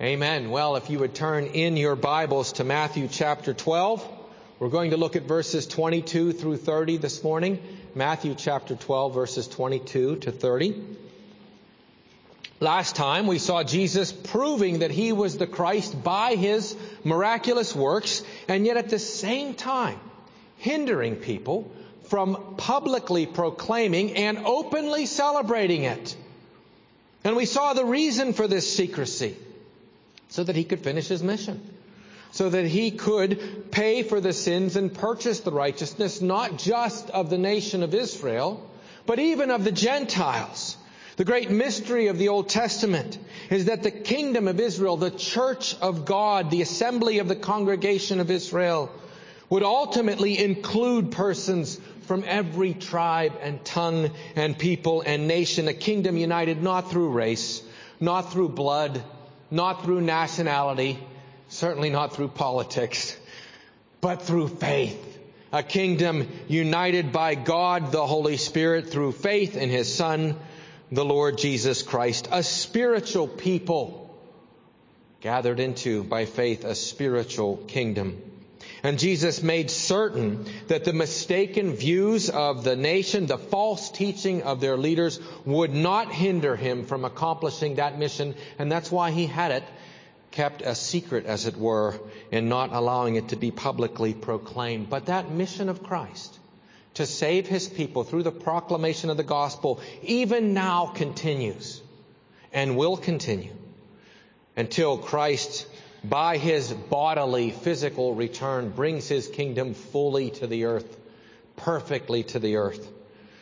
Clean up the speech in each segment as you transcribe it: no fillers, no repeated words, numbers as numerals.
Amen. Well, if you would turn in your Bibles to Matthew chapter 12, we're going to look at verses 22 through 30 this morning. Matthew chapter 12, verses 22 to 30. Last time we saw Jesus proving that He was the Christ by His miraculous works, and yet at the same time hindering people from publicly proclaiming and openly celebrating it. And we saw the reason for this secrecy, so that He could finish His mission, so that He could pay for the sins and purchase the righteousness, not just of the nation of Israel, but even of the Gentiles. The great mystery of the Old Testament is that the kingdom of Israel, the church of God, the assembly of the congregation of Israel, would ultimately include persons from every tribe and tongue and people and nation. A kingdom united not through race, not through blood, not through nationality, certainly not through politics, but through faith. A kingdom united by God the Holy Spirit through faith in His Son, the Lord Jesus Christ. A spiritual people gathered into, by faith, a spiritual kingdom. And Jesus made certain that the mistaken views of the nation, the false teaching of their leaders, would not hinder Him from accomplishing that mission. And that's why He had it kept a secret, as it were, and not allowing it to be publicly proclaimed. But that mission of Christ, to save His people through the proclamation of the gospel, even now continues and will continue until Christ, by His bodily, physical return, brings His kingdom fully to the earth, perfectly to the earth.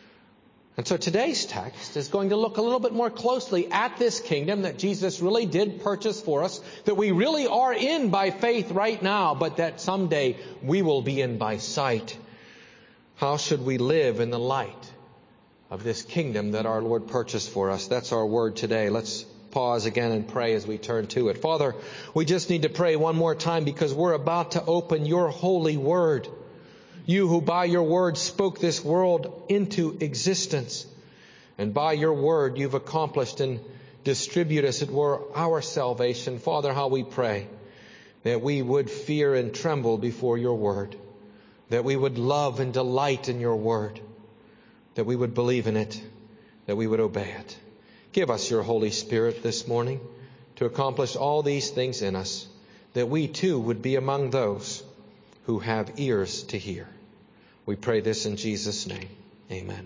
And so today's text is going to look a little bit more closely at this kingdom that Jesus really did purchase for us, that we really are in by faith right now, but that someday we will be in by sight. How should we live in the light of this kingdom that our Lord purchased for us? That's our word today. Let's pause again and pray as we turn to it. Father, we just need to pray one more time because we're about to open Your holy word. You who by Your word spoke this world into existence. And by Your word You've accomplished and distribute, as it were, our salvation. Father, how we pray that we would fear and tremble before Your word. That we would love and delight in Your word. That we would believe in it. That we would obey it. Give us Your Holy Spirit this morning to accomplish all these things in us, that we too would be among those who have ears to hear. We pray this in Jesus' name. Amen.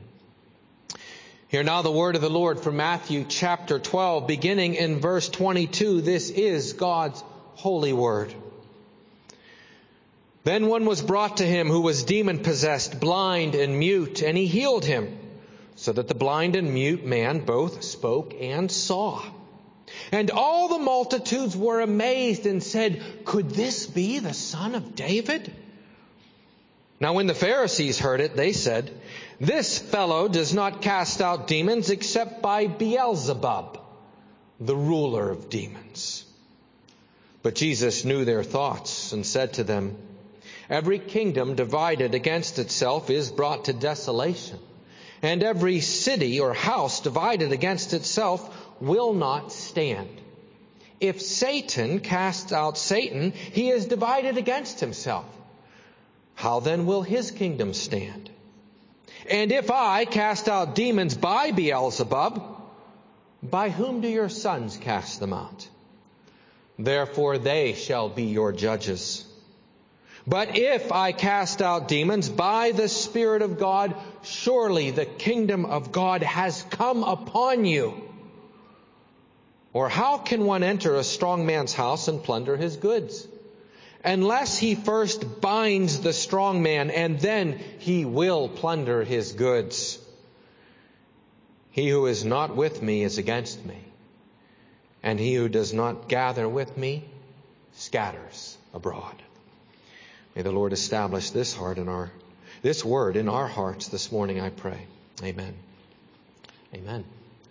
Hear now the word of the Lord from Matthew chapter 12, beginning in verse 22. This is God's holy word. Then one was brought to Him who was demon-possessed, blind and mute, and He healed him, so that the blind and mute man both spoke and saw. And all the multitudes were amazed and said, "Could this be the Son of David?" Now when the Pharisees heard it, they said, "This fellow does not cast out demons except by Beelzebub, the ruler of demons." But Jesus knew their thoughts and said to them, "Every kingdom divided against itself is brought to desolation. And every city or house divided against itself will not stand. If Satan casts out Satan, he is divided against himself. How then will his kingdom stand? And if I cast out demons by Beelzebub, by whom do your sons cast them out? Therefore they shall be your judges. But if I cast out demons by the Spirit of God, surely the kingdom of God has come upon you. Or how can one enter a strong man's house and plunder his goods, unless he first binds the strong man, and then he will plunder his goods? He who is not with me is against me, and he who does not gather with me scatters abroad. May the Lord establish this word in our hearts this morning, I pray. Amen. Amen.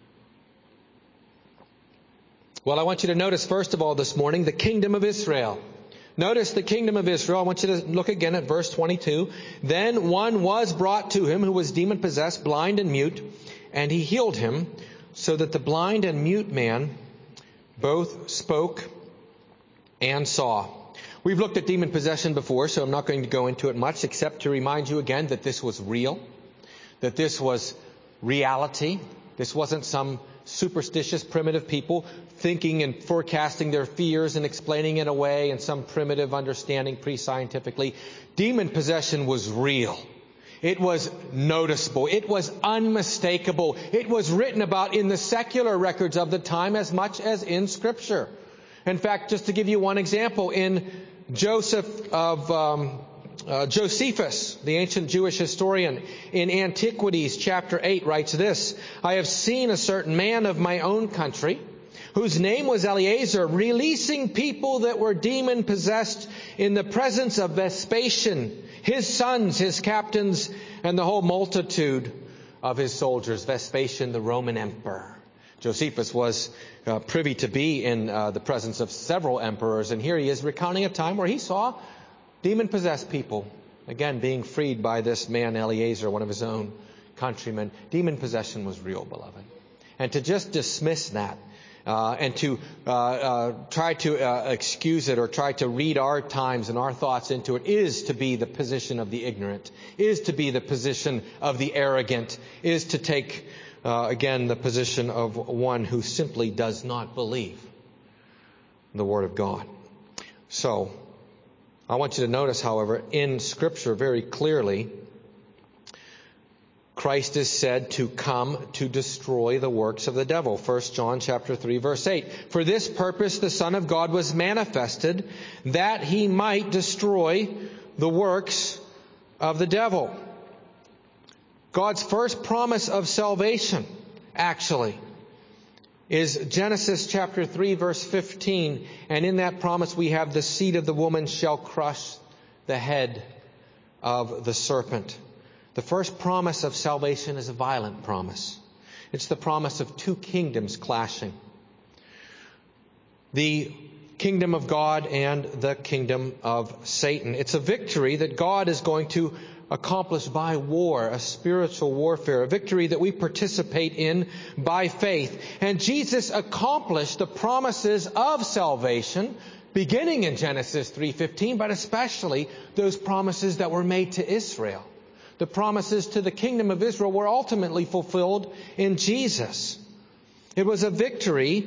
Well, I want you to notice, first of all, this morning, the kingdom of Israel. Notice the kingdom of Israel. I want you to look again at verse 22. Then one was brought to Him who was demon-possessed, blind and mute, and He healed him, so that the blind and mute man both spoke and saw. We've looked at demon possession before, so I'm not going to go into it much, except to remind you again that this was real, that this was reality. This wasn't some superstitious primitive people thinking and forecasting their fears and explaining it away in some primitive understanding pre-scientifically. Demon possession was real. It was noticeable. It was unmistakable. It was written about in the secular records of the time as much as in Scripture. In fact, just to give you one example, in Josephus, the ancient Jewish historian, in Antiquities chapter 8 writes this: I have seen a certain man of my own country, whose name was Eleazar, releasing people that were demon-possessed in the presence of Vespasian, his sons, his captains, and the whole multitude of his soldiers. Vespasian, the Roman emperor. Josephus was privy to be in the presence of several emperors, and here he is recounting a time where he saw demon-possessed people, again, being freed by this man Eleazar, one of his own countrymen. Demon possession was real, beloved. And to just dismiss that, and to try to excuse it or try to read our times and our thoughts into it is to be the position of the ignorant, is to be the position of the arrogant, is to take, again, the position of one who simply does not believe the Word of God. So, I want you to notice, however, in Scripture very clearly, Christ is said to come to destroy the works of the devil. 1 John chapter 3, verse 8. For this purpose the Son of God was manifested, that he might destroy the works of the devil. God's first promise of salvation, actually, is Genesis chapter 3, verse 15. And in that promise we have the seed of the woman shall crush the head of the serpent. The first promise of salvation is a violent promise. It's the promise of two kingdoms clashing. The kingdom of God and the kingdom of Satan. It's a victory that God is going to accomplish by war, a spiritual warfare, a victory that we participate in by faith. And Jesus accomplished the promises of salvation beginning in Genesis 3:15, but especially those promises that were made to Israel. The promises to the kingdom of Israel were ultimately fulfilled in Jesus. It was a victory,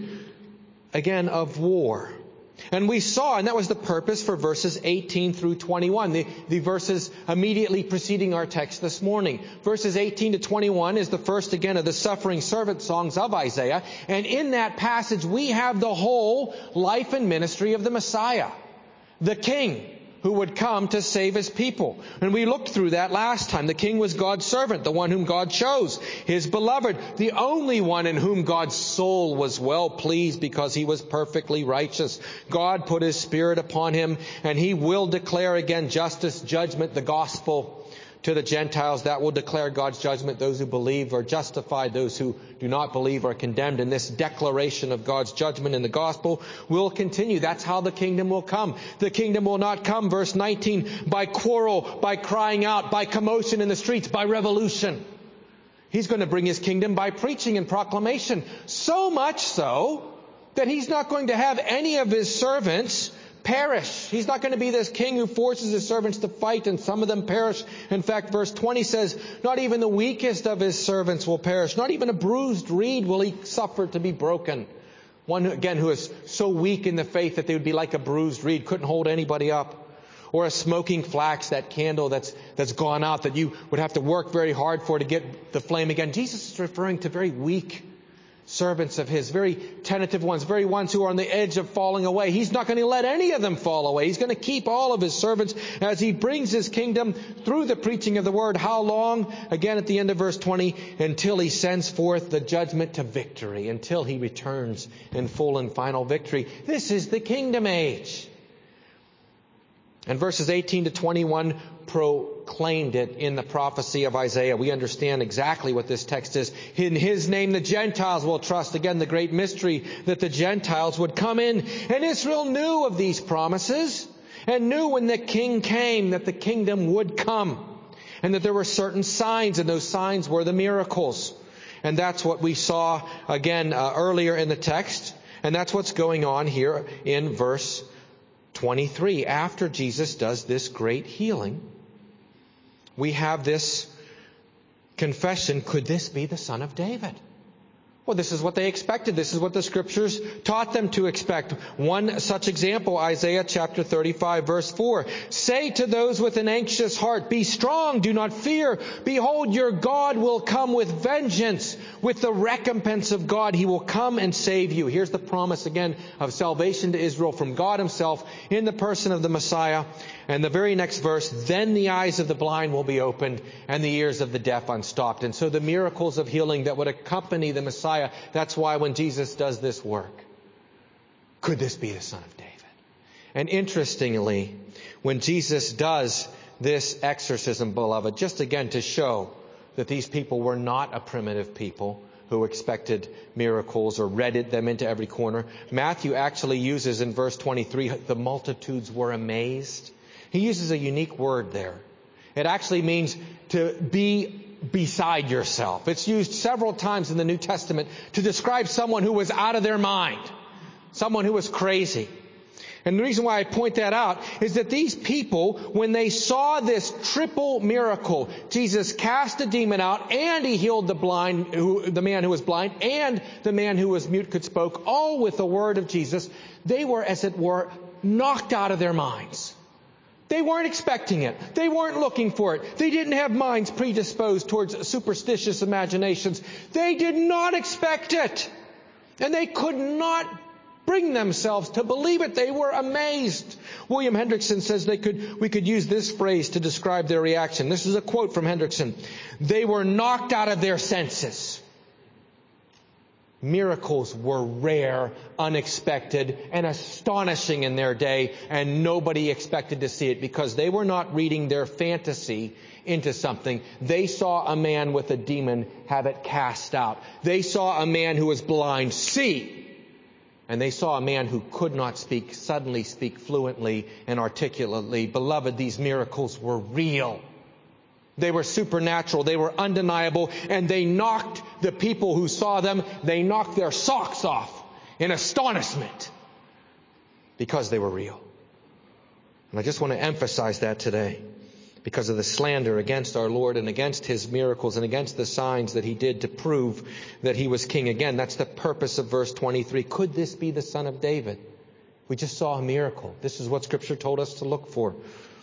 again, of war. And we saw, and that was the purpose for verses 18 through 21, the verses immediately preceding our text this morning. Verses 18 to 21 is the first, again, of the suffering servant songs of Isaiah. And in that passage, we have the whole life and ministry of the Messiah, the King, who would come to save His people. And we looked through that last time. The King was God's servant, the one whom God chose, His beloved, the only one in whom God's soul was well pleased because He was perfectly righteous. God put His Spirit upon Him, and He will declare again justice, judgment, the gospel to the Gentiles. That will declare God's judgment. Those who believe are justified. Those who do not believe are condemned. And this declaration of God's judgment in the gospel will continue. That's how the kingdom will come. The kingdom will not come, verse 19, by quarrel, by crying out, by commotion in the streets, by revolution. He's going to bring His kingdom by preaching and proclamation. So much so that He's not going to have any of His servants perish. He's not going to be this king who forces His servants to fight and some of them perish. In fact, verse 20 says, not even the weakest of His servants will perish. Not even a bruised reed will He suffer to be broken. One, again, who is so weak in the faith that they would be like a bruised reed, couldn't hold anybody up. Or a smoking flax, that candle that's gone out that you would have to work very hard for to get the flame again. Jesus is referring to very weak servants of His, very tentative ones, very ones who are on the edge of falling away. He's not going to let any of them fall away. He's going to keep all of His servants as He brings His kingdom through the preaching of the word. How long? Again, at the end of verse 20, until He sends forth the judgment to victory, until He returns in full and final victory. This is the kingdom age. And verses 18 to 21 proclaimed it in the prophecy of Isaiah. We understand exactly what this text is. In His name the Gentiles will trust. Again, the great mystery that the Gentiles would come in. And Israel knew of these promises and knew when the King came that the kingdom would come. And that there were certain signs, and those signs were the miracles. And that's what we saw again earlier in the text. And that's what's going on here in verse 23, after Jesus does this great healing, we have this confession, could this be the Son of David? Well, this is what they expected. This is what the Scriptures taught them to expect. One such example, Isaiah chapter 35, verse 4. Say to those with an anxious heart, be strong, do not fear. Behold, your God will come with vengeance. With the recompense of God, He will come and save you. Here's the promise again of salvation to Israel from God Himself in the person of the Messiah. And the very next verse, then the eyes of the blind will be opened and the ears of the deaf unstopped. And so the miracles of healing that would accompany the Messiah, that's why when Jesus does this work, could this be the Son of David? And interestingly, when Jesus does this exorcism, beloved, just again to show that these people were not a primitive people who expected miracles or read them into every corner, Matthew actually uses in verse 23, the multitudes were amazed. He uses a unique word there. It actually means to be beside yourself. It's used several times in the New Testament to describe someone who was out of their mind, someone who was crazy. And the reason why I point that out is that these people, when they saw this triple miracle, Jesus cast a demon out and He healed the man who was blind and the man who was mute could spoke, all with the word of Jesus, they were, as it were, knocked out of their minds. They weren't expecting it. They weren't looking for it. They didn't have minds predisposed towards superstitious imaginations. They did not expect it. And they could not bring themselves to believe it. They were amazed. William Hendrickson says we could use this phrase to describe their reaction. This is a quote from Hendrickson. They were knocked out of their senses. Miracles were rare, unexpected, and astonishing in their day, and nobody expected to see it because they were not reading their fantasy into something. They saw a man with a demon have it cast out. They saw a man who was blind see. And they saw a man who could not speak suddenly speak fluently and articulately. Beloved, these miracles were real. They were supernatural. They were undeniable. And they knocked the people who saw them, they knocked their socks off in astonishment because they were real. And I just want to emphasize that today because of the slander against our Lord and against His miracles and against the signs that He did to prove that He was king. Again, that's the purpose of verse 23. Could this be the Son of David? We just saw a miracle. This is what Scripture told us to look for.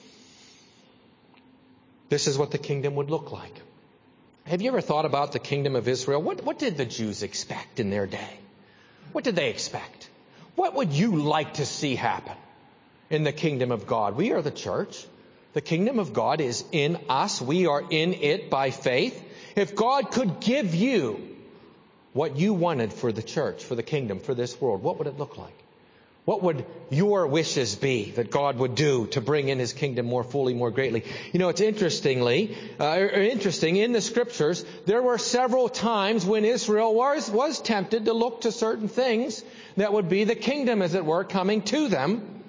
This is what the kingdom would look like. Have you ever thought about the kingdom of Israel? What did the Jews expect in their day? What did they expect? What would you like to see happen in the kingdom of God? We are the church. The kingdom of God is in us. We are in it by faith. If God could give you what you wanted for the church, for the kingdom, for this world, what would it look like? What would your wishes be that God would do to bring in His kingdom more fully, more greatly? You know, it's interesting in the Scriptures, there were several times when Israel was tempted to look to certain things that would be the kingdom, as it were, coming to them.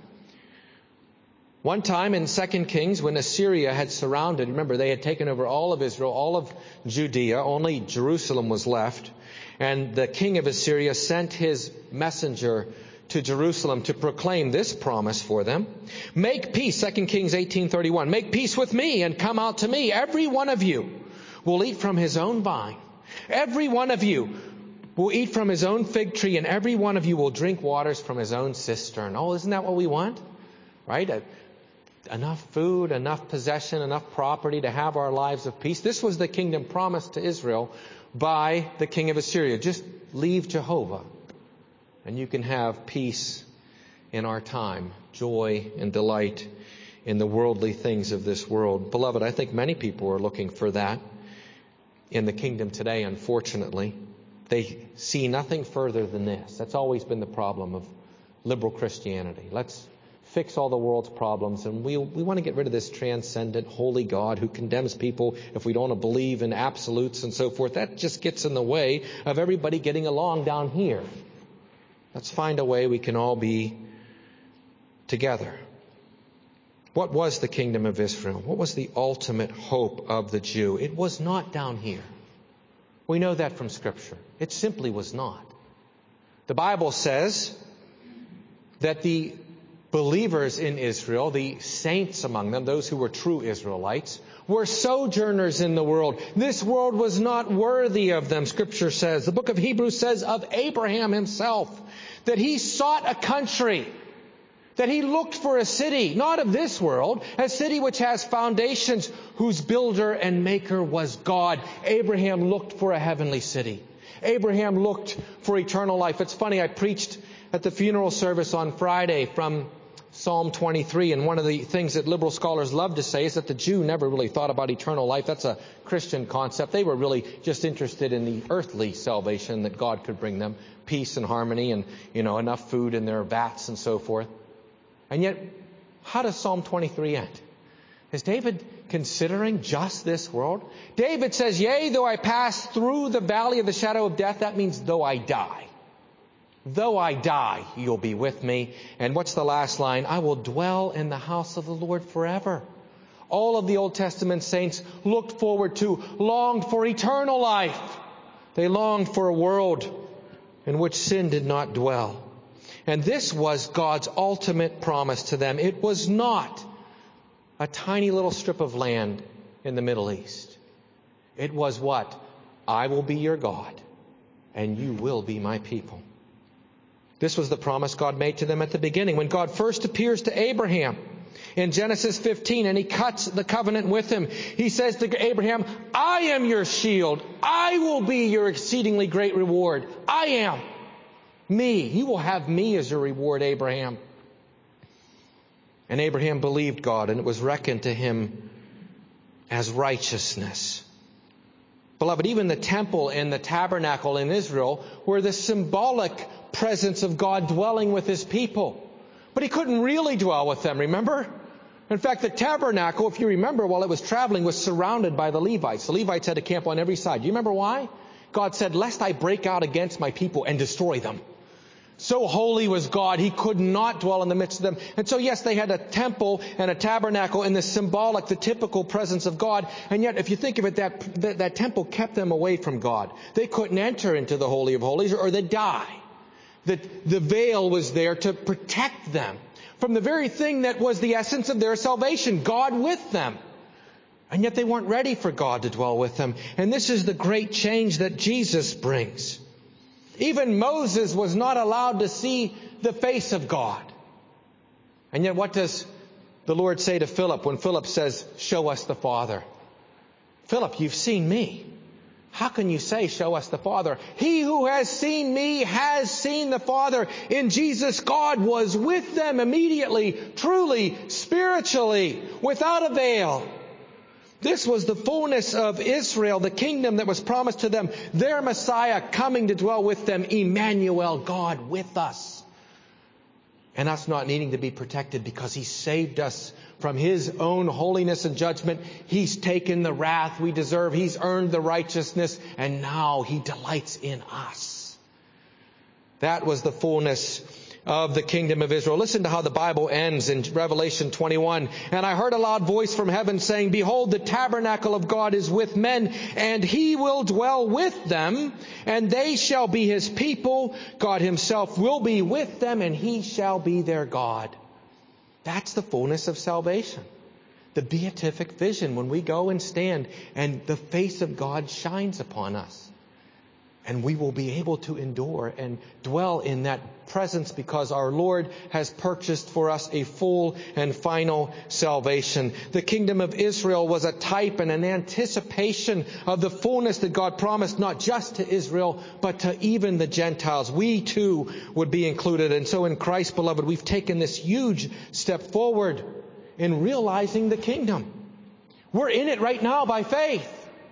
One time in 2 Kings, when Assyria had surrounded, remember, they had taken over all of Israel, all of Judea, only Jerusalem was left. And the king of Assyria sent his messenger to Jerusalem to proclaim this promise for them. Make peace, 2 Kings 18:31. Make peace with me and come out to me. Every one of you will eat from his own vine. Every one of you will eat from his own fig tree, and every one of you will drink waters from his own cistern. Oh, isn't that what we want? Right? Enough food, enough possession, enough property to have our lives of peace. This was the kingdom promised to Israel by the king of Assyria. Just leave Jehovah, and you can have peace in our time, joy and delight in the worldly things of this world. Beloved, I think many people are looking for that in the kingdom today, unfortunately. They see nothing further than this. That's always been the problem of liberal Christianity. Let's fix all the world's problems, and we want to get rid of this transcendent, holy God who condemns people if we don't believe in absolutes and so forth. That just gets in the way of everybody getting along down here. Let's find a way we can all be together. What was the kingdom of Israel? What was the ultimate hope of the Jew? It was not down here. We know that from Scripture. It simply was not. The Bible says that the believers in Israel, the saints among them, those who were true Israelites, were sojourners in the world. This world was not worthy of them, Scripture says. The book of Hebrews says of Abraham himself that he sought a country, that he looked for a city, not of this world, a city which has foundations, whose builder and maker was God. Abraham looked for a heavenly city. Abraham looked for eternal life. It's funny, I preached at the funeral service on Friday from Psalm 23, and one of the things that liberal scholars love to say is that the Jew never really thought about eternal life. That's a Christian concept. They were really just interested in the earthly salvation that God could bring them, peace and harmony and, enough food in their vats and so forth. And yet, how does Psalm 23 end? Is David considering just this world? David says, yea, though I pass through the valley of the shadow of death, that means though I die. Though I die, you'll be with me. And what's the last line? I will dwell in the house of the Lord forever. All of the Old Testament saints looked forward to, longed for eternal life. They longed for a world in which sin did not dwell. And this was God's ultimate promise to them. It was not a tiny little strip of land in the Middle East. It was what? I will be your God, and you will be my people. This was the promise God made to them at the beginning. When God first appears to Abraham in Genesis 15 and he cuts the covenant with him, he says to Abraham, I am your shield. I will be your exceedingly great reward. I am. Me. You will have me as your reward, Abraham. And Abraham believed God, and it was reckoned to him as righteousness. Beloved, even the temple and the tabernacle in Israel were the symbolic presence of God dwelling with His people. But He couldn't really dwell with them, remember? In fact, the tabernacle, if you remember, while it was traveling, was surrounded by the Levites. The Levites had to camp on every side. Do you remember why? God said, lest I break out against my people and destroy them. So holy was God, He could not dwell in the midst of them. And so yes, they had a temple and a tabernacle in the symbolic, the typical presence of God. And yet, if you think of it, that temple kept them away from God. They couldn't enter into the Holy of Holies or they'd die. The veil was there to protect them from the very thing that was the essence of their salvation, God with them. And yet they weren't ready for God to dwell with them. And this is the great change that Jesus brings. Even Moses was not allowed to see the face of God. And yet what does the Lord say to Philip when Philip says, show us the Father? Philip, you've seen me. How can you say, show us the Father? He who has seen me has seen the Father. In Jesus, God was with them immediately, truly, spiritually, without a veil. This was the fullness of Israel, the kingdom that was promised to them. Their Messiah coming to dwell with them, Emmanuel, God with us. And us not needing to be protected because He saved us from His own holiness and judgment. He's taken the wrath we deserve. He's earned the righteousness. And now He delights in us. That was the fullness of the kingdom of Israel. Listen to how the Bible ends in Revelation 21. And I heard a loud voice from heaven saying, behold, the tabernacle of God is with men, and He will dwell with them, and they shall be His people. God Himself will be with them, and He shall be their God. That's the fullness of salvation. The beatific vision when we go and stand and the face of God shines upon us. And we will be able to endure and dwell in that presence because our Lord has purchased for us a full and final salvation. The kingdom of Israel was a type and an anticipation of the fullness that God promised not just to Israel, but to even the Gentiles. We too would be included. And so in Christ, beloved, we've taken this huge step forward in realizing the kingdom. We're in it right now by faith.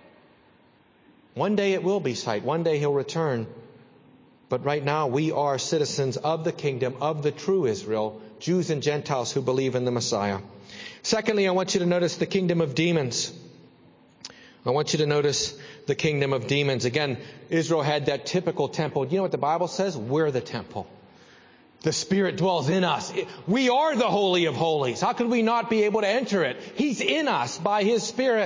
One day it will be sight. One day He'll return. But right now we are citizens of the kingdom of the true Israel, Jews and Gentiles who believe in the Messiah. Secondly, I want you to notice the kingdom of demons. I want you to notice the kingdom of demons. Again, Israel had that typical temple. You know what the Bible says? We're the temple. The Spirit dwells in us. We are the Holy of Holies. How could we not be able to enter it? He's in us by His Spirit.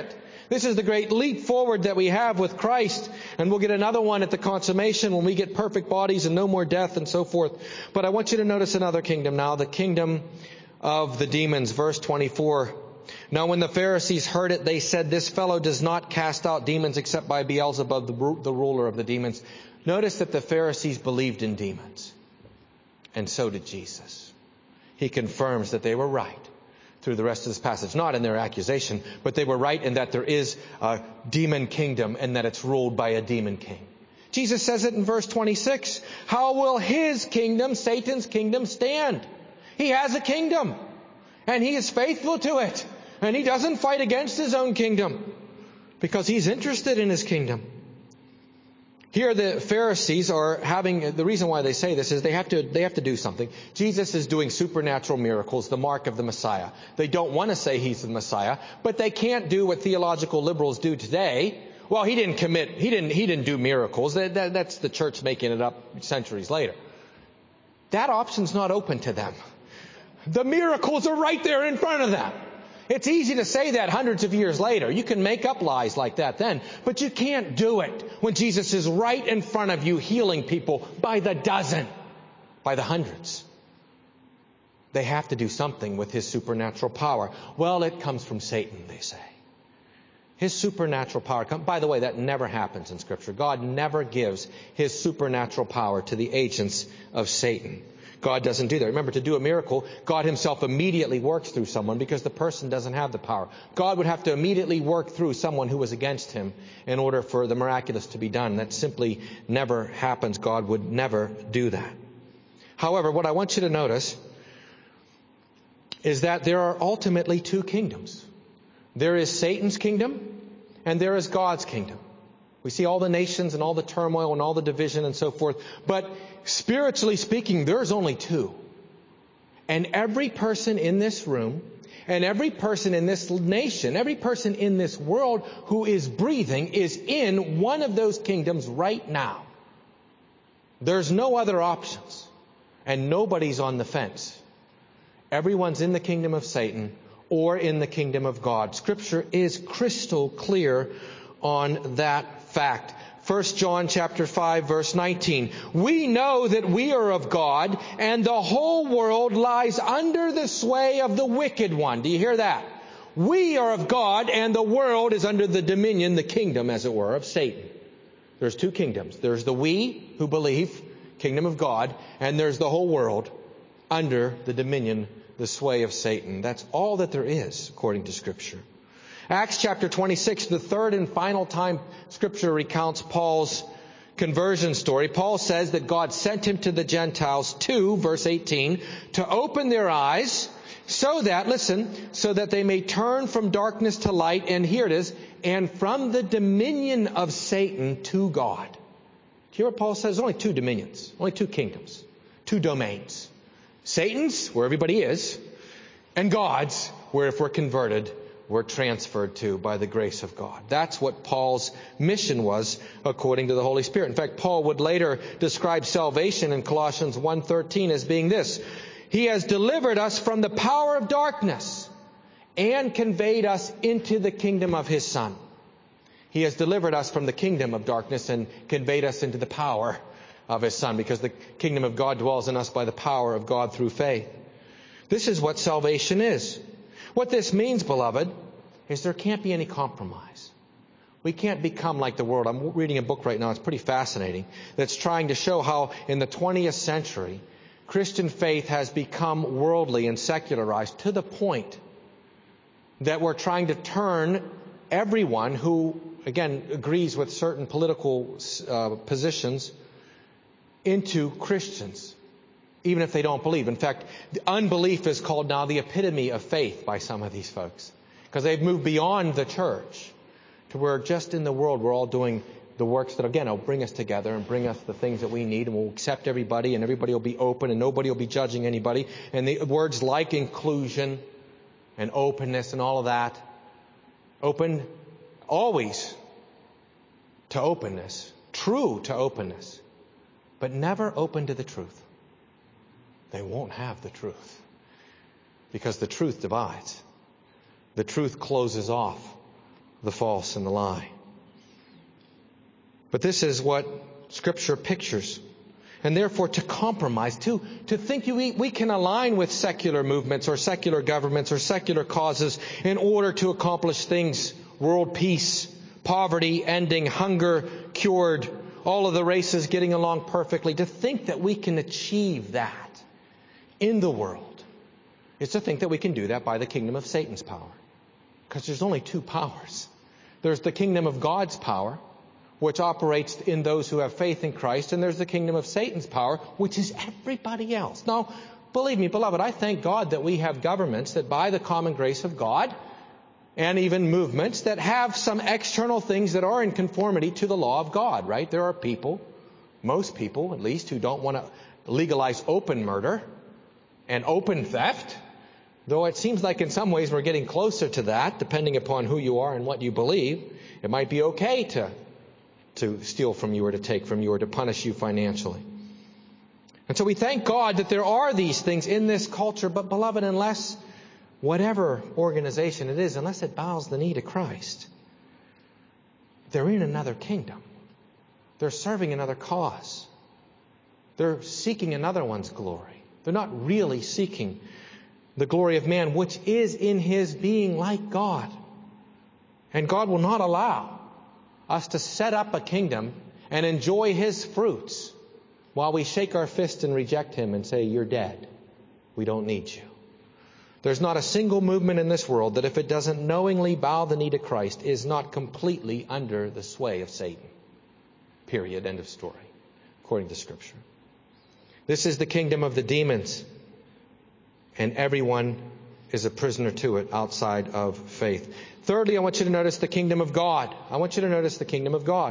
This is the great leap forward that we have with Christ. And we'll get another one at the consummation when we get perfect bodies and no more death and so forth. But I want you to notice another kingdom now, the kingdom of the demons. Verse 24. Now when the Pharisees heard it, they said, "This fellow does not cast out demons except by Beelzebub, the ruler of the demons." Notice that the Pharisees believed in demons. And so did Jesus. He confirms that they were right through the rest of this passage. Not in their accusation, but they were right in that there is a demon kingdom and that it's ruled by a demon king. Jesus says it in verse 26. How will his kingdom, Satan's kingdom, stand? He has a kingdom, and he is faithful to it. And he doesn't fight against his own kingdom because he's interested in his kingdom. Here the Pharisees are having, the reason why they say this is they have to do something. Jesus is doing supernatural miracles, the mark of the Messiah. They don't want to say he's the Messiah, but they can't do what theological liberals do today. Well, he didn't do miracles. That's the church making it up centuries later. That option's not open to them. The miracles are right there in front of them. It's easy to say that hundreds of years later. You can make up lies like that then, but you can't do it when Jesus is right in front of you healing people by the dozen, by the hundreds. They have to do something with his supernatural power. Well, it comes from Satan, they say. His supernatural power. By the way, that never happens in Scripture. God never gives his supernatural power to the agents of Satan. God doesn't do that. Remember, to do a miracle, God himself immediately works through someone because the person doesn't have the power. God would have to immediately work through someone who was against him in order for the miraculous to be done. That simply never happens. God would never do that. However, what I want you to notice is that there are ultimately two kingdoms. There is Satan's kingdom and there is God's kingdom. We see all the nations and all the turmoil and all the division and so forth. But spiritually speaking, there's only two. And every person in this room and every person in this nation, every person in this world who is breathing is in one of those kingdoms right now. There's no other options. And nobody's on the fence. Everyone's in the kingdom of Satan or in the kingdom of God. Scripture is crystal clear on that fact. 1 John chapter 5 verse 19. We know that we are of God and the whole world lies under the sway of the wicked one. Do you hear that? We are of God and the world is under the dominion, the kingdom as it were, of Satan. There's two kingdoms. There's the we who believe, kingdom of God, and there's the whole world under the dominion, the sway of Satan. That's all that there is according to Scripture. Acts chapter 26, the third and final time Scripture recounts Paul's conversion story. Paul says that God sent him to the Gentiles to, verse 18, to open their eyes so that, listen, so that they may turn from darkness to light, and here it is, and from the dominion of Satan to God. Do you hear what Paul says? There's only two dominions, only two kingdoms, two domains. Satan's, where everybody is, and God's, where if we're converted, we're transferred to by the grace of God. That's what Paul's mission was according to the Holy Spirit. In fact, Paul would later describe salvation in Colossians 1:13 as being this: He has delivered us from the power of darkness and conveyed us into the kingdom of His Son. He has delivered us from the kingdom of darkness and conveyed us into the power of His Son, because the kingdom of God dwells in us by the power of God through faith. This is what salvation is. What this means, beloved, is there can't be any compromise. We can't become like the world. I'm reading a book right now, it's pretty fascinating, that's trying to show how in the 20th century, Christian faith has become worldly and secularized to the point that we're trying to turn everyone who, again, agrees with certain political positions into Christians, even if they don't believe. In fact, the unbelief is called now the epitome of faith by some of these folks, because they've moved beyond the church to where just in the world we're all doing the works that, again, will bring us together and bring us the things that we need, and we'll accept everybody, and everybody will be open, and nobody will be judging anybody. And the words like inclusion and openness and all of that, open always to openness, true to openness, but never open to the truth. They won't have the truth, because the truth divides. The truth closes off the false and the lie. But this is what Scripture pictures. And therefore to compromise, to think we can align with secular movements or secular governments or secular causes in order to accomplish things, world peace, poverty ending, hunger cured, all of the races getting along perfectly. To think that we can achieve that in the world is to think that we can do that by the kingdom of Satan's power. Because there's only two powers. There's the kingdom of God's power, which operates in those who have faith in Christ, and there's the kingdom of Satan's power, which is everybody else. Now, believe me, beloved, I thank God that we have governments that by the common grace of God, and even movements that have some external things that are in conformity to the law of God, right? There are people, most people at least, who don't want to legalize open murder and open theft, though it seems like in some ways we're getting closer to that, depending upon who you are and what you believe. It might be okay to steal from you or to take from you or to punish you financially. And so we thank God that there are these things in this culture, but beloved, unless whatever organization it is, unless it bows the knee to Christ, they're in another kingdom. They're serving another cause. They're seeking another one's glory. They're not really seeking the glory of man, which is in his being like God. And God will not allow us to set up a kingdom and enjoy his fruits while we shake our fist and reject him and say, you're dead. We don't need you. There's not a single movement in this world that if it doesn't knowingly bow the knee to Christ is not completely under the sway of Satan. Period. End of story. According to Scripture. This is the kingdom of the demons. And everyone is a prisoner to it outside of faith. Thirdly, I want you to notice the kingdom of God. I want you to notice the kingdom of God.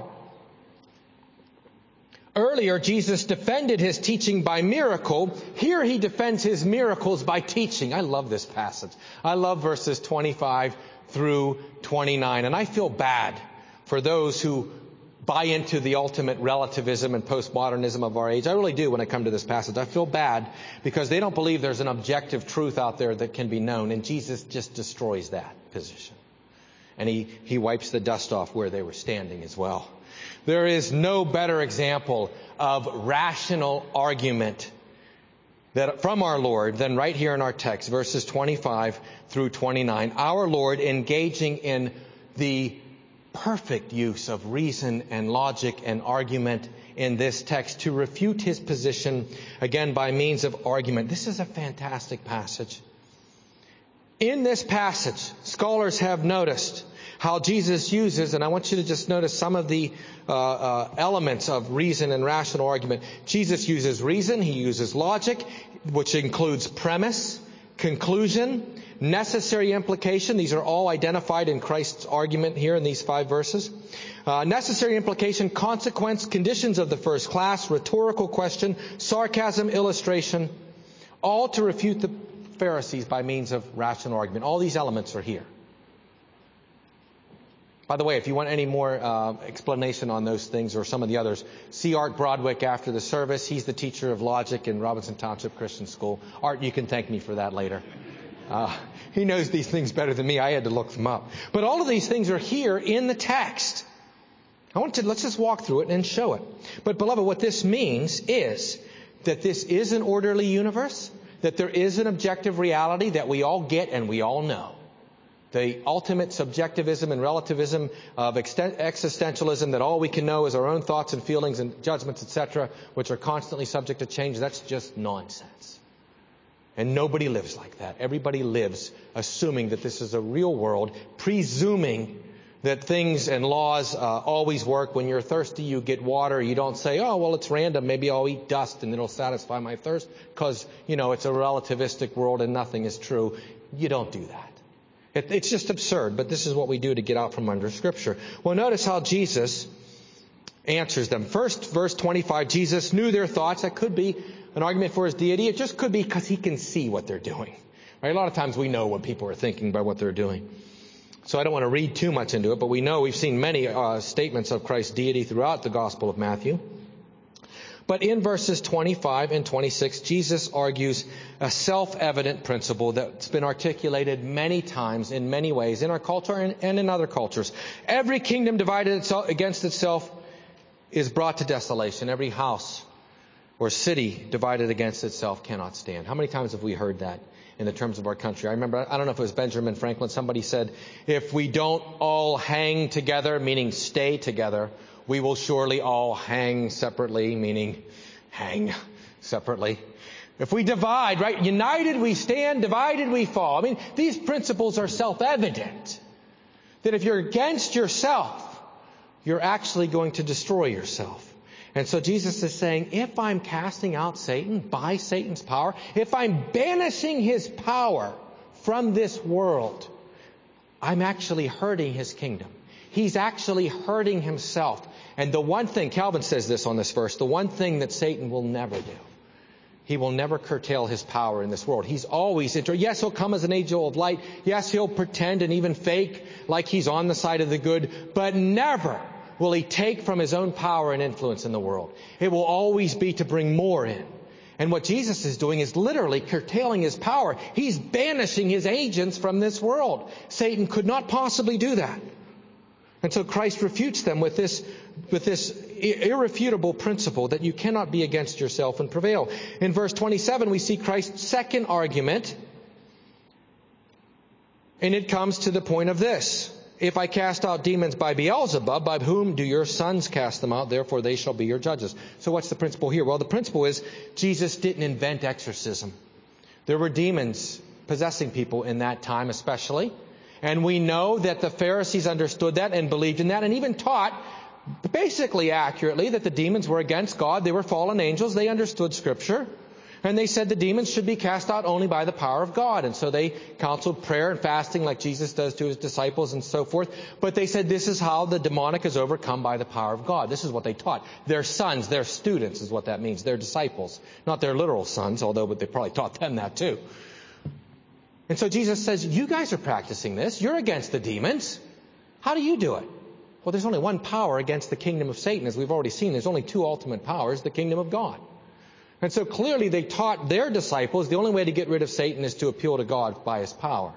Earlier, Jesus defended his teaching by miracle. Here he defends his miracles by teaching. I love this passage. I love verses 25 through 29. And I feel bad for those who buy into the ultimate relativism and postmodernism of our age. I really do when I come to this passage. I feel bad because they don't believe there's an objective truth out there that can be known. And Jesus just destroys that position. And he wipes the dust off where they were standing as well. There is no better example of rational argument that from our Lord than right here in our text, verses 25 through 29. Our Lord engaging in the perfect use of reason and logic and argument in this text to refute his position, again, by means of argument. This is a fantastic passage. In this passage, scholars have noticed how Jesus uses, and I want you to just notice some of the elements of reason and rational argument. Jesus uses reason, he uses logic, which includes premise, conclusion, necessary implication. These are all identified in Christ's argument here in these 5 verses. Necessary implication, consequence, conditions of the first class, rhetorical question, sarcasm, illustration, all to refute the Pharisees by means of rational argument. All these elements are here. By the way, if you want any more explanation on those things or some of the others, see Art Broadwick after the service. He's the teacher of logic in Robinson Township Christian School. Art, you can thank me for that later. He knows these things better than me. I had to look them up. But all of these things are here in the text. Let's just walk through it and show it. But beloved, what this means is that this is an orderly universe, that there is an objective reality that we all get and we all know. The ultimate subjectivism and relativism of existentialism, that all we can know is our own thoughts and feelings and judgments, etc., which are constantly subject to change, that's just nonsense. And nobody lives like that. Everybody lives assuming that this is a real world, presuming that things and laws always work. When you're thirsty, you get water. You don't say, oh, well, it's random. Maybe I'll eat dust and it'll satisfy my thirst because, it's a relativistic world and nothing is true. You don't do that. It's just absurd, but this is what we do to get out from under Scripture. Well, notice how Jesus answers them. First, verse 25, Jesus knew their thoughts. That could be an argument for his deity. It just could be because he can see what they're doing. Right? A lot of times we know what people are thinking by what they're doing. So I don't want to read too much into it, but we've seen many statements of Christ's deity throughout the Gospel of Matthew. But in verses 25 and 26, Jesus argues a self-evident principle that's been articulated many times in many ways in our culture and in other cultures. Every kingdom divided against itself is brought to desolation. Every house or city divided against itself cannot stand. How many times have we heard that in the terms of our country? I remember, I don't know if it was Benjamin Franklin, somebody said, if we don't all hang together, meaning stay together, we will surely all hang separately, meaning hang separately. If we divide, right? United we stand, divided we fall. I mean, these principles are self-evident. That if you're against yourself, you're actually going to destroy yourself. And so Jesus is saying, if I'm casting out Satan by Satan's power, if I'm banishing his power from this world, I'm actually hurting his kingdom. He's actually hurting himself. And the one thing, Calvin says this on this verse, the one thing that Satan will never do, he will never curtail his power in this world. He's always yes, he'll come as an angel of light. Yes, he'll pretend and even fake like he's on the side of the good, but never will he take from his own power and influence in the world. It will always be to bring more in. And what Jesus is doing is literally curtailing his power. He's banishing his agents from this world. Satan could not possibly do that. And so Christ refutes them with this irrefutable principle that you cannot be against yourself and prevail. In verse 27, we see Christ's second argument, and it comes to the point of this. If I cast out demons by Beelzebub, by whom do your sons cast them out? Therefore they shall be your judges. So what's the principle here? Well, the principle is Jesus didn't invent exorcism. There were demons possessing people in that time especially. And we know that the Pharisees understood that and believed in that and even taught basically accurately that the demons were against God. They were fallen angels. They understood Scripture. And they said the demons should be cast out only by the power of God. And so they counseled prayer and fasting like Jesus does to his disciples and so forth. But they said this is how the demonic is overcome by the power of God. This is what they taught. Their sons, their students is what that means. Their disciples. Not their literal sons, although they probably taught them that too. And so Jesus says, you guys are practicing this. You're against the demons. How do you do it? Well, there's only one power against the kingdom of Satan. As we've already seen, there's only two ultimate powers, the kingdom of God. And so clearly they taught their disciples the only way to get rid of Satan is to appeal to God by his power.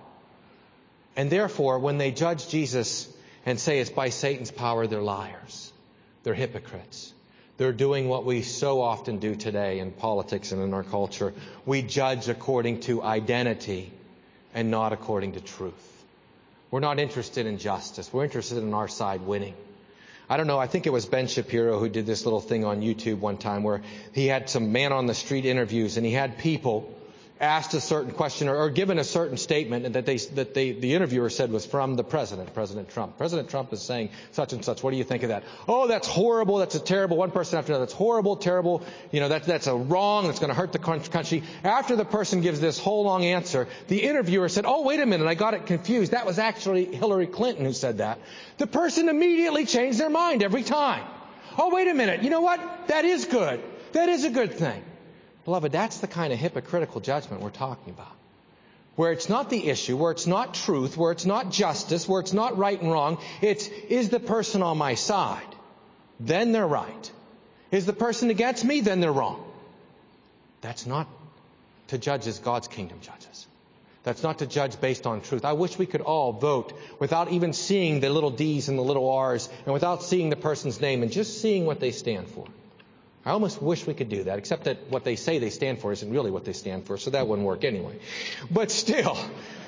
And therefore, when they judge Jesus and say it's by Satan's power, they're liars. They're hypocrites. They're doing what we so often do today in politics and in our culture. We judge according to identity and not according to truth. We're not interested in justice. We're interested in our side winning. I don't know, I think it was Ben Shapiro who did this little thing on YouTube one time where he had some man on the street interviews and he had people asked a certain question or given a certain statement and that the interviewer said was from the President Trump. President Trump is saying such and such. What do you think of that? Oh, that's horrible. That's a terrible. One person after another. That's horrible, terrible. You know, that's a wrong. That's going to hurt the country. After the person gives this whole long answer, the interviewer said, oh, wait a minute. I got it confused. That was actually Hillary Clinton who said that. The person immediately changed their mind every time. Oh, wait a minute. You know what? That is good. That is a good thing. Beloved, that's the kind of hypocritical judgment we're talking about. Where it's not the issue, where it's not truth, where it's not justice, where it's not right and wrong. It's, is the person on my side? Then they're right. Is the person against me? Then they're wrong. That's not to judge as God's kingdom judges. That's not to judge based on truth. I wish we could all vote without even seeing the little D's and the little R's and without seeing the person's name and just seeing what they stand for. I almost wish we could do that, except that what they say they stand for isn't really what they stand for, so that wouldn't work anyway. But still,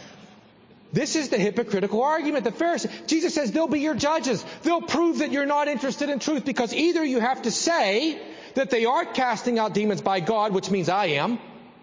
this is the hypocritical argument. The Pharisees, Jesus says they'll be your judges. They'll prove that you're not interested in truth because either you have to say that they are casting out demons by God, which means I am,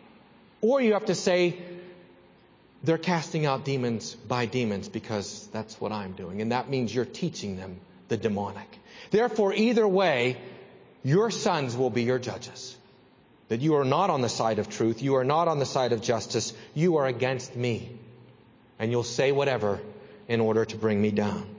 or you have to say they're casting out demons by demons because that's what I'm doing. And that means you're teaching them the demonic. Therefore, either way, your sons will be your judges. That you are not on the side of truth. You are not on the side of justice. You are against me. And you'll say whatever in order to bring me down.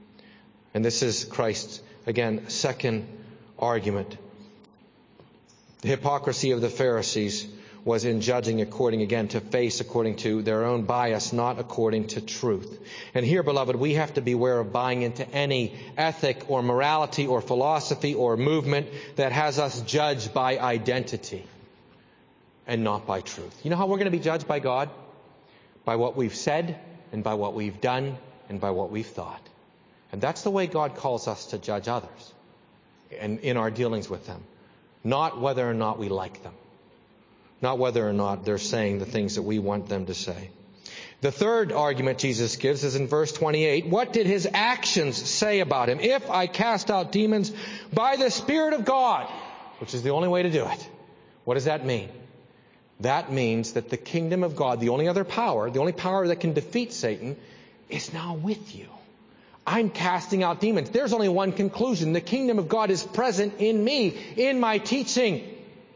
And this is Christ's, again, second argument. The hypocrisy of the Pharisees was in judging according, again, to face according to their own bias, not according to truth. And here, beloved, we have to beware of buying into any ethic or morality or philosophy or movement that has us judged by identity and not by truth. You know how we're going to be judged by God? By what we've said and by what we've done and by what we've thought. And that's the way God calls us to judge others and in our dealings with them. Not whether or not we like them. Not whether or not they're saying the things that we want them to say. The third argument Jesus gives is in verse 28. What did his actions say about him? If I cast out demons by the Spirit of God, which is the only way to do it. What does that mean? That means that the kingdom of God, the only power that can defeat Satan, is now with you. I'm casting out demons. There's only one conclusion. The kingdom of God is present in me, in my teaching.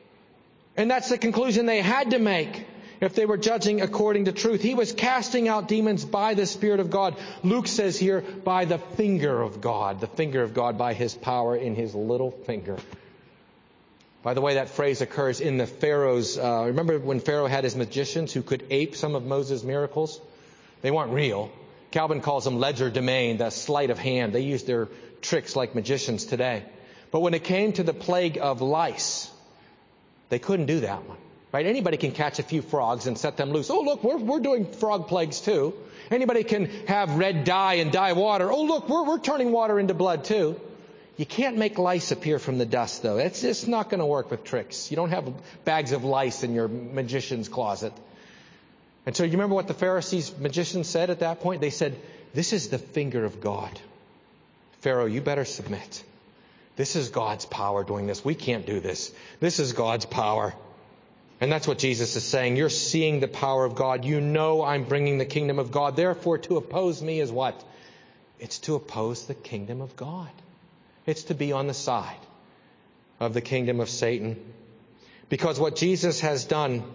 And that's the conclusion they had to make if they were judging according to truth. He was casting out demons by the Spirit of God. Luke says here, by the finger of God. The finger of God, by his power in his little finger. By the way, that phrase occurs in the Pharaoh's... remember when Pharaoh had his magicians who could ape some of Moses' miracles? They weren't real. Calvin calls them legerdemain, the sleight of hand. They used their tricks like magicians today. But when it came to the plague of lice, they couldn't do that one. Right? Anybody can catch a few frogs and set them loose. Oh, look, we're doing frog plagues too. Anybody can have red dye and dye water. Oh, look, we're turning water into blood too. You can't make lice appear from the dust, though. It's just not going to work with tricks. You don't have bags of lice in your magician's closet. And so you remember what the Pharisees' magicians said at that point? They said, this is the finger of God. Pharaoh, you better submit. This is God's power doing this. We can't do this. This is God's power. And that's what Jesus is saying. You're seeing the power of God. You know I'm bringing the kingdom of God. Therefore, to oppose me is what? It's to oppose the kingdom of God. It's to be on the side of the kingdom of Satan. Because what Jesus has done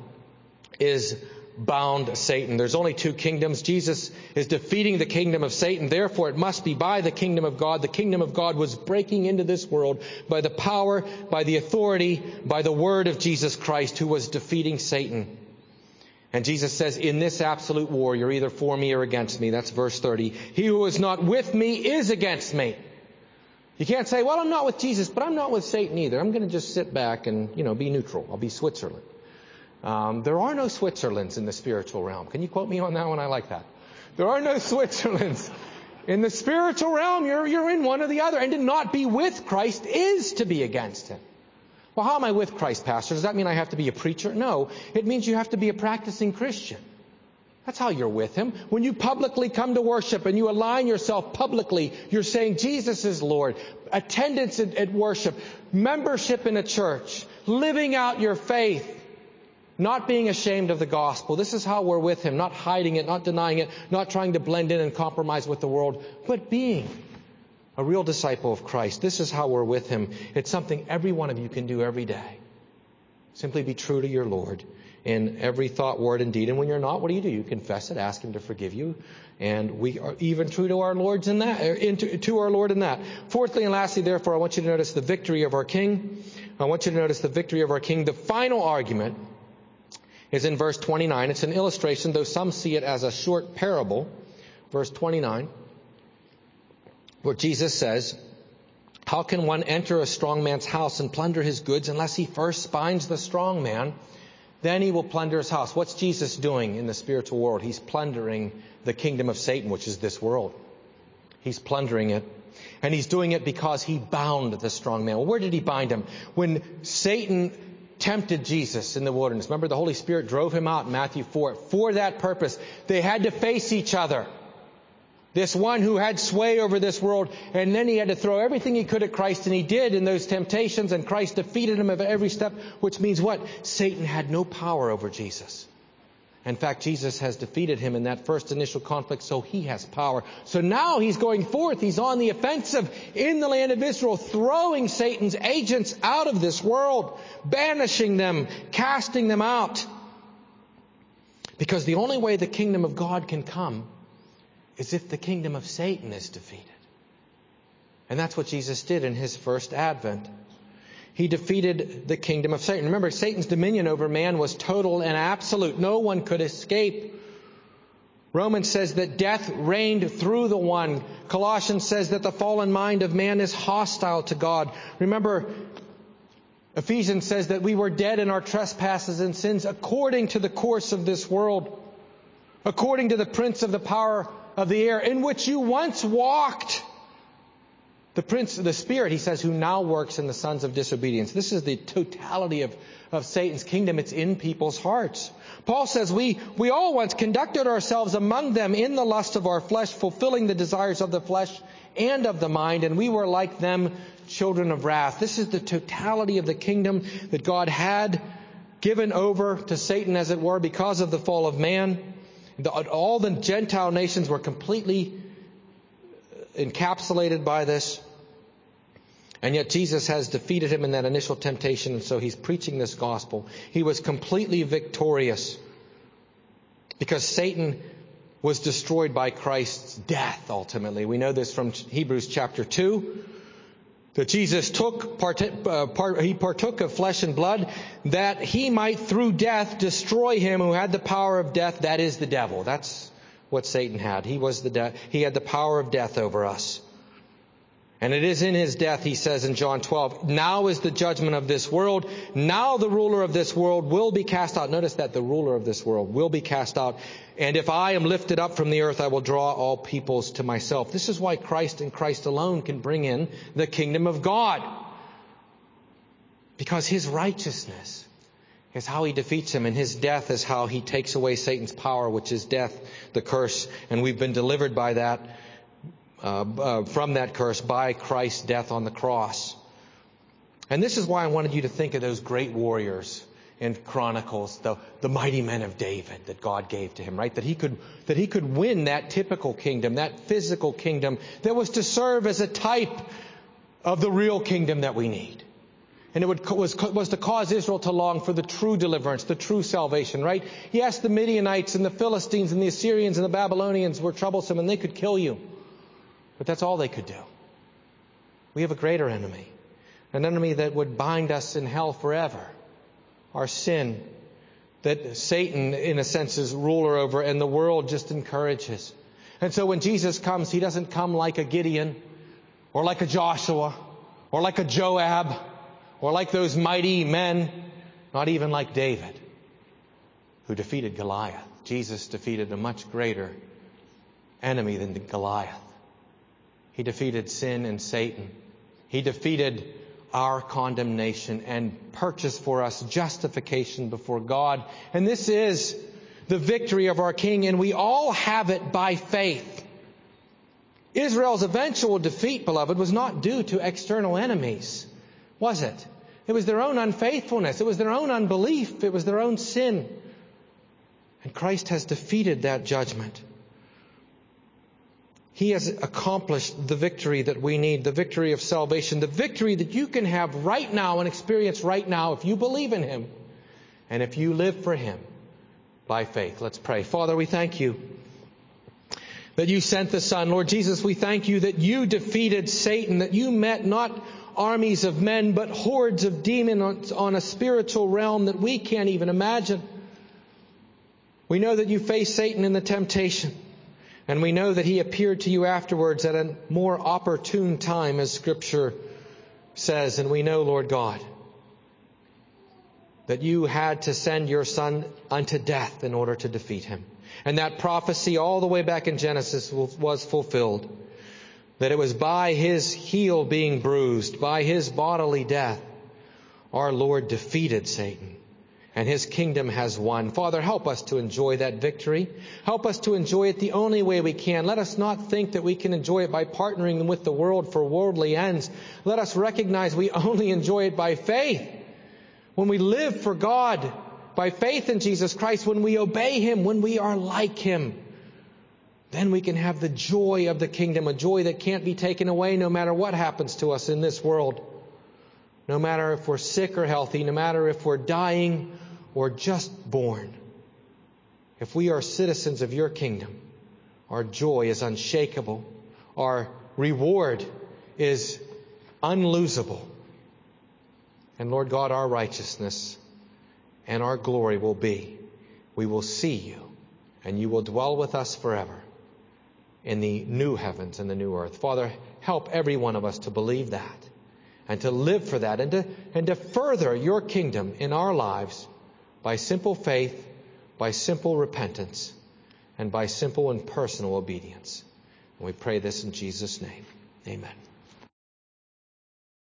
is bound Satan. There's only two kingdoms. Jesus is defeating the kingdom of Satan. Therefore, it must be by the kingdom of God. The kingdom of God was breaking into this world by the power, by the authority, by the word of Jesus Christ, who was defeating Satan. And Jesus says, in this absolute war, you're either for me or against me. That's verse 30. He who is not with me is against me. You can't say, well, I'm not with Jesus, but I'm not with Satan either. I'm going to just sit back and, be neutral. I'll be Switzerland. There are no Switzerlands in the spiritual realm. Can you quote me on that one? I like that. There are no Switzerlands. In the spiritual realm, you're in one or the other. And to not be with Christ is to be against him. Well, how am I with Christ, Pastor? Does that mean I have to be a preacher? No. It means you have to be a practicing Christian. That's how you're with him. When you publicly come to worship and you align yourself publicly, you're saying Jesus is Lord. Attendance at worship, membership in a church, living out your faith. Not being ashamed of the gospel. This is how we're with him. Not hiding it, not denying it, not trying to blend in and compromise with the world, but being a real disciple of Christ. This is how we're with him. It's something every one of you can do every day. Simply be true to your Lord in every thought, word, and deed. And when you're not, what do? You confess it, ask him to forgive you. And we are even true to our Lord in that. Fourthly and lastly, therefore, I want you to notice the victory of our King. I want you to notice the victory of our King. The final argument is in verse 29. It's an illustration, though some see it as a short parable. Verse 29, where Jesus says, how can one enter a strong man's house and plunder his goods unless he first binds the strong man? Then he will plunder his house. What's Jesus doing in the spiritual world? He's plundering the kingdom of Satan, which is this world. He's plundering it. And he's doing it because he bound the strong man. Well, where did he bind him? When Satan tempted Jesus in the wilderness. Remember, the Holy Spirit drove him out in Matthew 4. For that purpose, they had to face each other. This one who had sway over this world, and then he had to throw everything he could at Christ, and he did in those temptations, and Christ defeated him at every step, which means what? Satan had no power over Jesus. In fact, Jesus has defeated him in that first initial conflict, so he has power. So now he's going forth. He's on the offensive in the land of Israel, throwing Satan's agents out of this world, banishing them, casting them out. Because the only way the kingdom of God can come is if the kingdom of Satan is defeated. And that's what Jesus did in his first advent. He defeated the kingdom of Satan. Remember, Satan's dominion over man was total and absolute. No one could escape. Romans says that death reigned through the one. Colossians says that the fallen mind of man is hostile to God. Remember, Ephesians says that we were dead in our trespasses and sins according to the course of this world, according to the prince of the power of the air, in which you once walked. The prince of the spirit, he says, who now works in the sons of disobedience. This is the totality of Satan's kingdom. It's in people's hearts. Paul says we all once conducted ourselves among them in the lust of our flesh, fulfilling the desires of the flesh and of the mind, and we were like them, children of wrath. This is the totality of the kingdom that God had given over to Satan, as it were, because of the fall of man. All the Gentile nations were completely encapsulated by this. And yet Jesus has defeated him in that initial temptation, and so he's preaching this gospel. He was completely victorious because Satan was destroyed by Christ's death, ultimately. We know this from Hebrews chapter 2, that Jesus he partook of flesh and blood, that he might through death destroy him who had the power of death, that is the devil. That's what Satan had. He had the power of death over us. And it is in his death, he says in John 12, now is the judgment of this world. Now the ruler of this world will be cast out. Notice that the ruler of this world will be cast out. And if I am lifted up from the earth, I will draw all peoples to myself. This is why Christ and Christ alone can bring in the kingdom of God. Because his righteousness is how he defeats him, and his death is how he takes away Satan's power, which is death, the curse. And we've been delivered by that. From that curse by Christ's death on the cross. And this is why I wanted you to think of those great warriors in Chronicles, the mighty men of David that God gave to him, right? That he could win that typical kingdom, that physical kingdom that was to serve as a type of the real kingdom that we need. And it was to cause Israel to long for the true deliverance, the true salvation, right? Yes, the Midianites and the Philistines and the Assyrians and the Babylonians were troublesome and they could kill you. But that's all they could do. We have a greater enemy. An enemy that would bind us in hell forever. Our sin. That Satan, in a sense, is ruler over, and the world just encourages. And so when Jesus comes, he doesn't come like a Gideon, or like a Joshua, or like a Joab, or like those mighty men, not even like David, who defeated Goliath. Jesus defeated a much greater enemy than Goliath. He defeated sin and Satan. He defeated our condemnation and purchased for us justification before God. And this is the victory of our King, and we all have it by faith. Israel's eventual defeat, beloved, was not due to external enemies, was it? It was their own unfaithfulness. It was their own unbelief. It was their own sin. And Christ has defeated that judgment. He has accomplished the victory that we need, the victory of salvation, the victory that you can have right now and experience right now if you believe in him and if you live for him by faith. Let's pray. Father, we thank you that you sent the Son. Lord Jesus, we thank you that you defeated Satan, that you met not armies of men but hordes of demons on a spiritual realm that we can't even imagine. We know that you faced Satan in the temptation. And we know that he appeared to you afterwards at a more opportune time, as Scripture says. And we know, Lord God, that you had to send your Son unto death in order to defeat him. And that prophecy all the way back in Genesis was fulfilled. That it was by his heel being bruised, by his bodily death, our Lord defeated Satan. And his kingdom has won. Father, help us to enjoy that victory. Help us to enjoy it the only way we can. Let us not think that we can enjoy it by partnering with the world for worldly ends. Let us recognize we only enjoy it by faith. When we live for God, by faith in Jesus Christ, when we obey him, when we are like him, then we can have the joy of the kingdom, a joy that can't be taken away no matter what happens to us in this world. No matter if we're sick or healthy, no matter if we're dying or just born. If we are citizens of your kingdom, our joy is unshakable. Our reward is unlosable. And Lord God, our righteousness and our glory will be, we will see you, and you will dwell with us forever in the new heavens and the new earth. Father, help every one of us to believe that and to live for that and to further your kingdom in our lives by simple faith, by simple repentance, and by simple and personal obedience. And we pray this in Jesus' name. Amen.